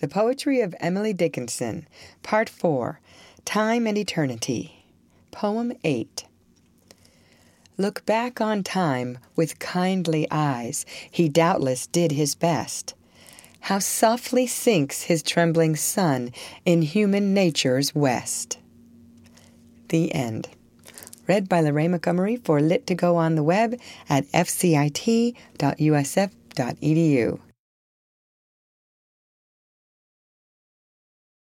The Poetry of Emily Dickinson, Part 4, Time and Eternity. Poem 8. Look back on time with kindly eyes. He doubtless did his best. How softly sinks his trembling sun in human nature's west. The end. Read by Lorraine Montgomery for Lit2Go on the web at fcit.usf.edu.